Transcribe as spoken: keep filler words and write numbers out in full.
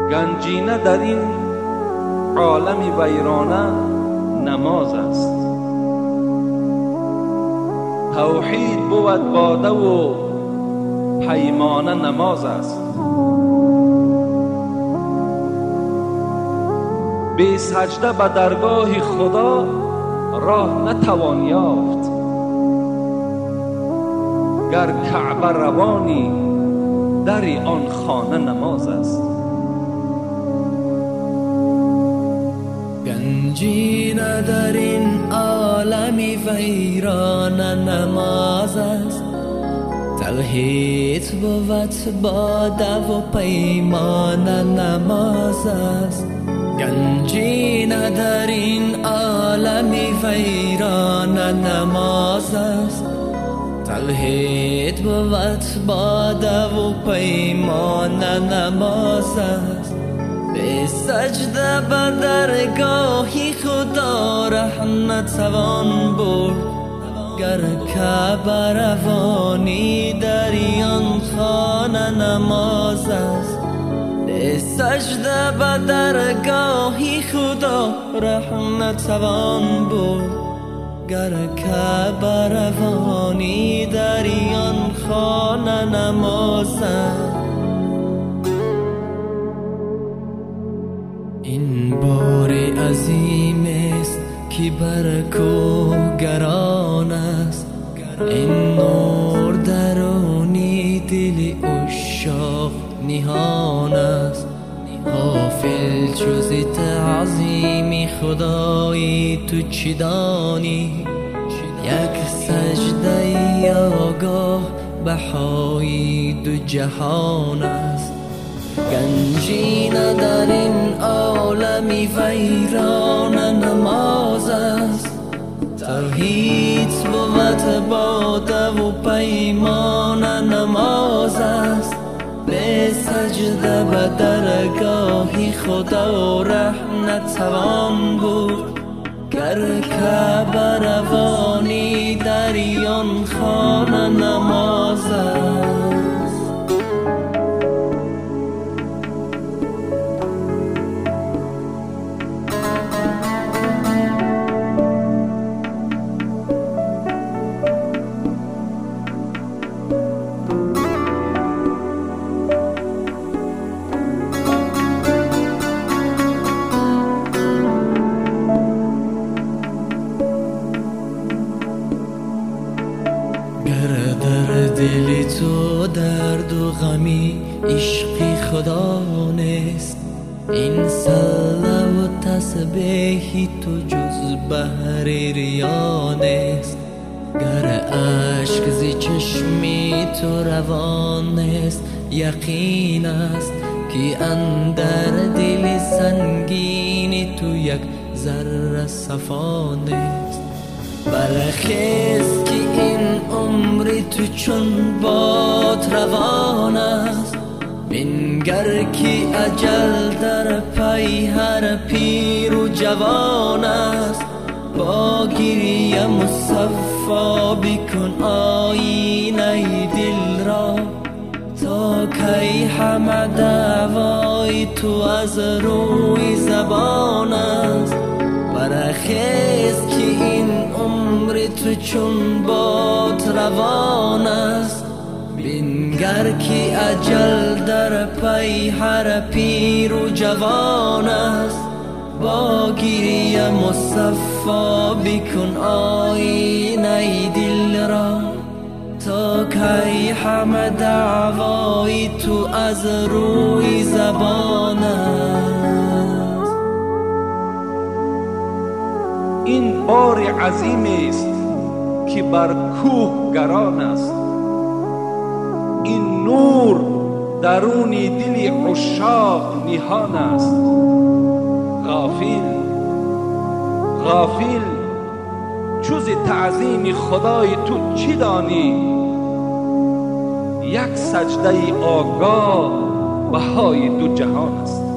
گنجینه در این عالم ویرانه نماز است. توحید بود باده و پیمانه نماز است. بی سجده به درگاه خدا راه نتوان یافت. گر کعبه روانی در آن خانه نماز است. گنجینه در این عالمی ویران نماز است. توحید بود باده و پیمان نماز است. گنجینه در این عالمی ویران نماز است. توحید بود باده و پیمان نماز است. به سجده به درگاهی خدا ره نتوان برد. گر کعبه روانی در آن خانه نماز است. به سجده به درگاهی خدا ره نتوان برد. گر کعبه روانی در آن خانه نماز است. این بار عظیم است که بر کوه گران است. این نور درونی دل عشاق نهان است. غافل جز تعظیم خدای تو چی دانی؟ یک سجده آگاه بهای دو جهان است. گنجینه در این عالمی ویران نماز است. توحید بود باده و پیمان نماز است. به سجده به درگاهی خدا ره نتوان برد. گر کعبه روانی در آن خانه نماز است. گر در دل تو درد و غمی عشق خدا نیست. این صلوه و تسبیح تو جز بحر ریا نیست. گر اشک ز چشمی تو روان نیست. یقین است که اندر دل سنگین تو یک ذره صفا نیست. برخیز که این عمر تو چون باد روان است. بنگر که اجل در پی هر پیر و جوان است. با گریه مصفا بکن آینه دل را. تا کی همه دعوای تو از روی زبان است. برخیز که این عمر تو چون باد روان است. بنگر که اجل در پی هر پیر و جوان است. با گریه مصفا بکن آینه دل را. تا کی همه دعوای تو از روی زبان است. این بار عظیم است که بر کوه گران است. این نور درونی دل عشاق نهان است. غافل غافل جز تعظیم خدای تو چی دانی؟ یک سجده آگاه بهای دو جهان است.